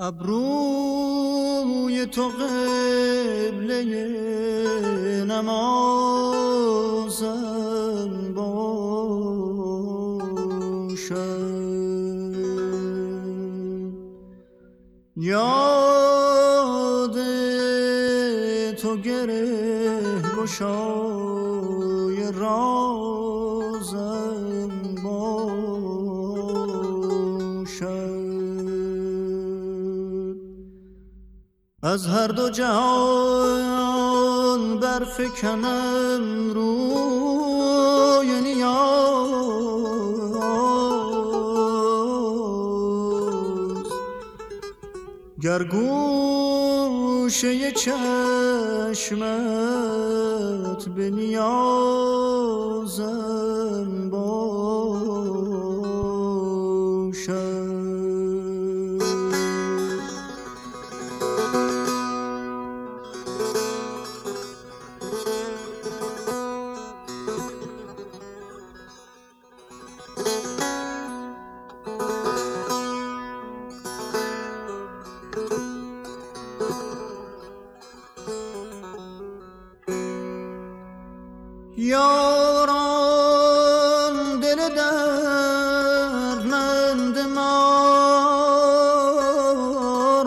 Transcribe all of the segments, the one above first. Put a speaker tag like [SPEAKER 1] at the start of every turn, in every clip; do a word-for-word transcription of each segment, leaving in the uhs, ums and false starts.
[SPEAKER 1] ابروی تو قبله نمازم باشد، یاد تو گره گشای رازم باشد. از هر دو جهان برفکنم روی نیاز، گر گوشه چشمت به نیازم باشد. یاران دل دردمند ما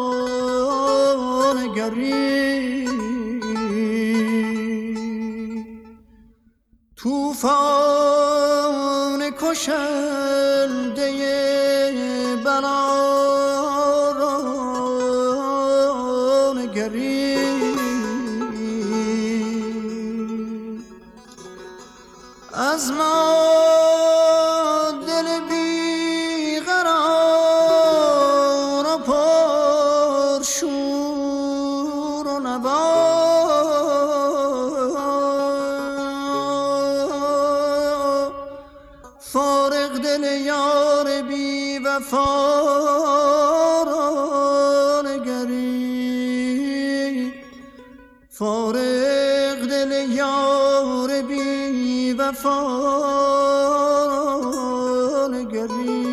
[SPEAKER 1] را نگری، طوفان کشنده بلا را نگری. از ما دل بیقرار و پرشور و نوا، فارغ دل یار بی وفا را نگری، فارغ دل یار بی وفا را نگری.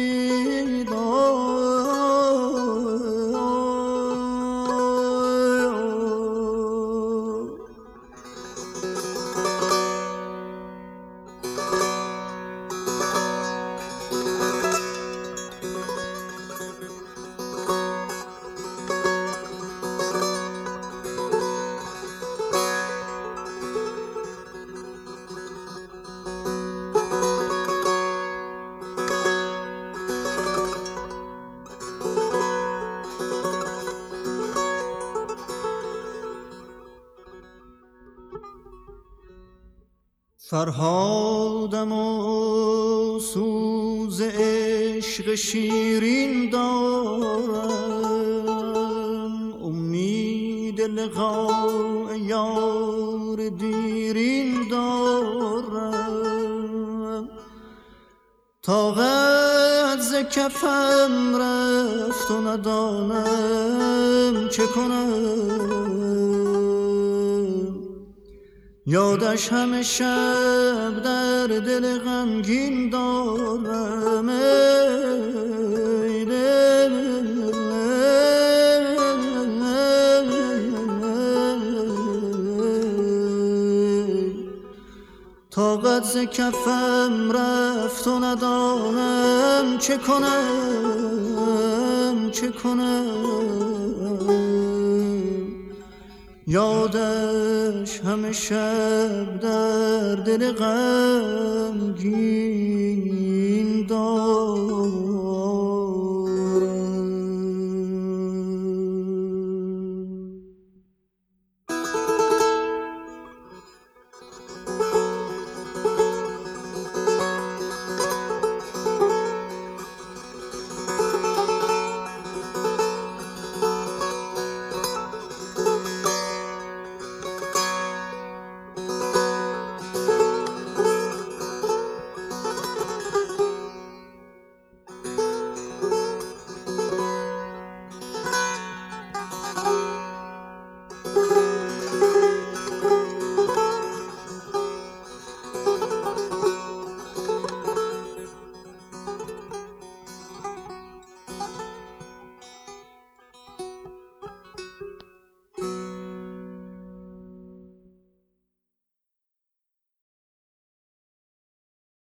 [SPEAKER 1] فرهادم و سوز عشق شیرین دارم، امید لقاء یار دیرین دارم. طاقت ز کفم رفت و ندانم چه کنم، یادش همه شب در دل غمگین دارم. ای دل طاقت ز کفم رفت و ندانم چه کنم چه کنم، یادش همه شب در دل غمگین دارم.